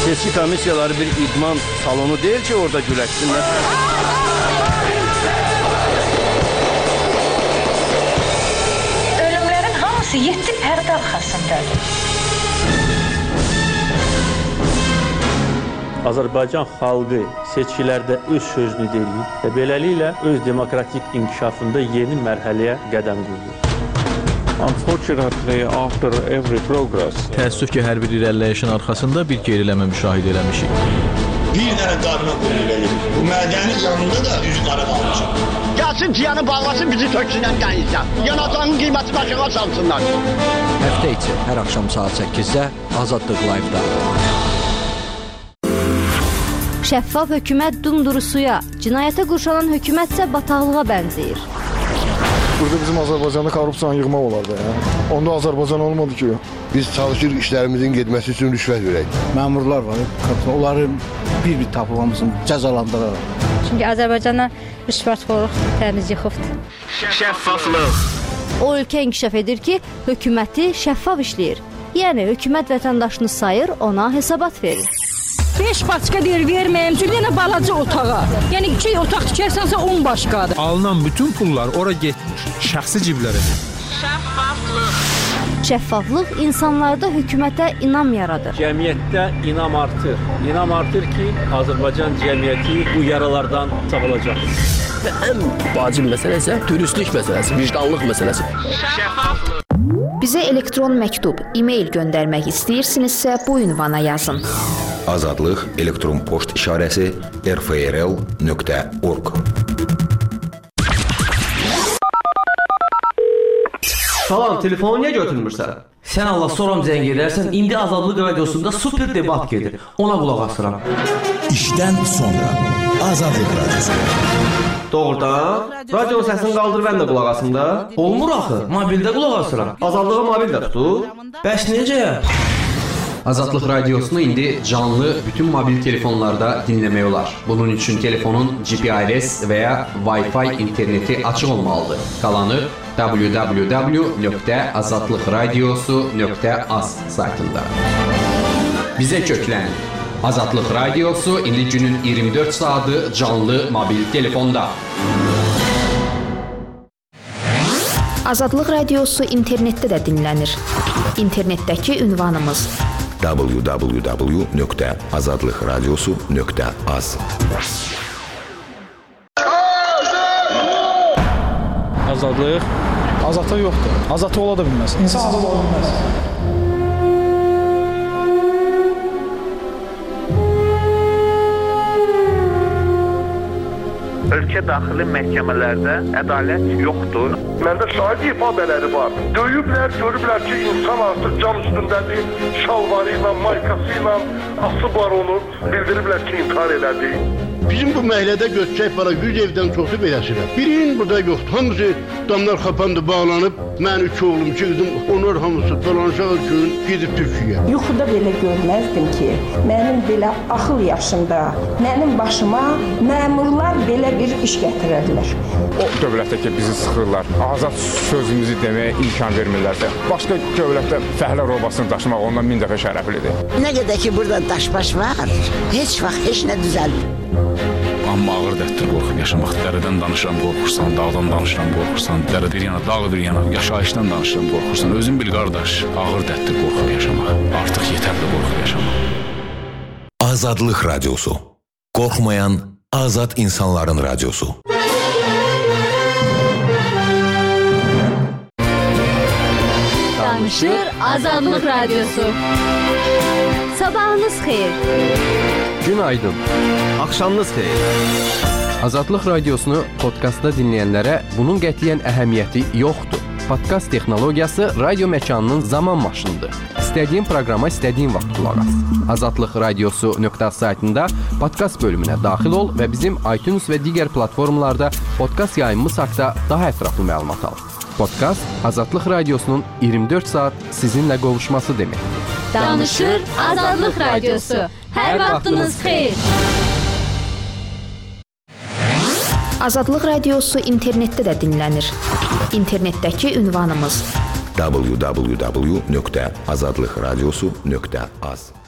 Seçki komissiyaları bir idman salonu değil ki orada güləşsinlər. Ölümlərin hamısı 7 pərdə arxasındadır. Azərbaycan xalqı seçkilərdə öz sözünü deyir və beləliklə öz demokratik inkişafında yeni mərhələyə qədəm qoyur. Unfortunately, after every progress, təəssüf ki, hər bir irəliləyişin arxasında bir geriləmə müşahidə eləmişik. Bir dənə qarına qoyulur. Bu mədənin yanında da üzü qara qalmışıq. Gəlsin ciyanı bağlasın, bizi töksünən qəyizdən. Yanacağının qiyməti başına salsınlar. Həftə içi hər axşam saat 8-də Azadlıq Live-da. Şəffaf hökumət dumduru suya, cinayətə qurşanan hökumətsə bataqlığa bənzəyir. Burada bizim Azərbaycanda korrupsiyanı yığmaq olardı ya. Onda Azərbaycan olmadı ki. Biz çalışır işlərimizin getməsi üçün rüşvət verək. Məmurlar var, onları bir-bir tapılmamızın cəzalandıraraq. Çünki Azərbaycana rüşvətxorluq təmiz yıxıbdır. Şəffaflıq. O ölkə inkişaf edir ki, hökuməti şəffaf işləyir. Yəni hökumət vətəndaşını sayır, ona hesabat verir. 5 başqa deyir verməyəm, çünki yenə balaca otağa. Yəni 2 otaq tikərsənsə 10 başqadır. Alınan bütün pullar ora getmir, şəxsi ciblərə. Şəffaflıq. Şəffaflıq insanlarda hökumətə inam yaradır. Cəmiyyətdə inam artır. İnam artır ki, Azərbaycan cəmiyyəti bu yaralardan sağalacaq. Və ən vacib məsələ isə dürüstlük məsələsi, vicdanlıq məsələsi. Şəffaflıq. Bizə elektron məktub, e-mail göndərmək istəyirsinizsə bu ünvana yazın. Azadlıq elektron poçt işarəsi rfrl.org. Salam, telefonu niyə götürmürsən? Sən Allah soram zəng edərsən, indi Azadlıq radiosunda super debat gedir. Ona qulaq asıram. İşdən sonra Azadlıq radiosu. Doğrudan? Radio səsini qaldır, mən də qulaq asım da. Olmur axı, mobildə qulaq asıram. Azadlığı mobildə tutur. Bəs necə? Azadlıq radiosunu indi canlı bütün mobil telefonlarda dinləmək olar. Bunun üçün telefonun GPRS və ya Wi-Fi interneti açıq olmalıdır. Qalanı www.azadlıqradiosu.az saytında. Bizə köklən. Azadlıq radiosu indi günün 24 saatı canlı mobil telefonda. Azadlıq radiosu internetdə də dinlənir. İnternetdəki ünvanımız www.azadlıqradiosu.az. Azadlıq? Azadlıq yoxdur. Azadlıq ola da bilməz. İnsan azad ola bilməz. Ölkə daxili məhkəmələrdə ədalət yoxdur. Məndə şahid ifadələri var. Döyüblər, görüblər ki, insan artıq cam üstündədir, şalvarı ilə, maykası ilə asıblar onu, bildiriblər ki, intihar elədi. Bizim bu məhəllədə götürək bana 100 evdən çoxu beləsirlər. Birinin burada yoxdur. Hamısı damlar xapandı, bağlanıb. Mən 3 oğlum, 2 qızım, onlar hamısı dolanacaq gün gedib Türkiyəyə. Yuxuda belə görməzdim ki, mənim belə axıl yaşında, mənim başıma məmurlar belə bir iş gətirərlər. O dövlətdə ki, bizi sıxırlar, azad sözümüzü deməyə imkan vermirlərsə, başqa dövlətdə fəhlə robasını daşımaq ondan 1000 dəfə şərəflidir. Nə qədər ki, burada daşbaş var, heç vaxt heç nə düzəlmir. Amma ağır dərddir qorxub yaşamaq. Dərədən danışıram, qorxursan, dağdan danışıram, qorxursan, dərə bir yana, dağ bir yana, yaşayışdan danışıram, qorxursan. Özün bil qardaş, ağır dərddir qorxub yaşamaq. Artıq yetərli qorxub yaşamaq. Azadlıq radiosu. Qorxmayan azad insanların radiosu. Danışır Azadlıq radiosu. Sabahınız xeyir. Günaydın. Axşamınız xeyir. Azadlıq radiosunu podkastda dinləyənlərə bunun qətiyyən əhəmiyyəti yoxdur. Podkast texnologiyası radio məkanının zaman maşınıdır. İstədiyin proqrama istədiyin vaxt qulaq as. Azadlıqradiosu.az saytında podkast bölümünə daxil ol və bizim iTunes və digər platformalarda podkast yayımımız haqqında daha ətraflı məlumat al. Podkast Azadlıq radiosunun 24 saat sizinlə qovuşması deməkdir. Danışır Azadlıq radiosu. Hər vaxtınız xeyir. Azadlıq radiosu internetdə də dinlənir. İnternetdəki ünvanımız www.azadlıqradiosu.az.